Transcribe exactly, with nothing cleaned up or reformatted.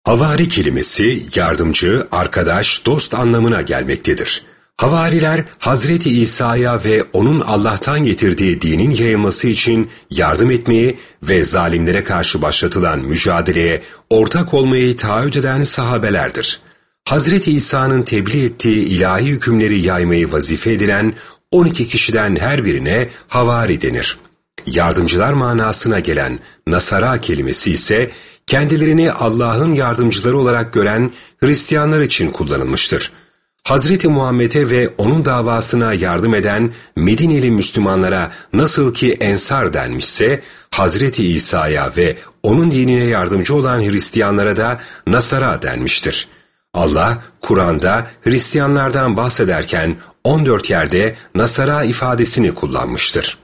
Havari kelimesi yardımcı, arkadaş, dost anlamına gelmektedir. Havariler Hazreti İsa'ya ve onun Allah'tan getirdiği dinin yayılması için yardım etmeyi ve zalimlere karşı başlatılan mücadeleye ortak olmayı taahhüt eden sahabelerdir. Hazreti İsa'nın tebliğ ettiği ilahi hükümleri yaymayı vazife edilen on iki kişiden her birine havari denir. Yardımcılar manasına gelen Nasara kelimesi ise kendilerini Allah'ın yardımcıları olarak gören Hristiyanlar için kullanılmıştır. Hazreti Muhammed'e ve onun davasına yardım eden Medineli Müslümanlara nasıl ki Ensar denmişse, Hazreti İsa'ya ve onun dinine yardımcı olan Hristiyanlara da Nasara denmiştir. Allah, Kur'an'da Hristiyanlardan bahsederken on dört yerde Nasara ifadesini kullanmıştır.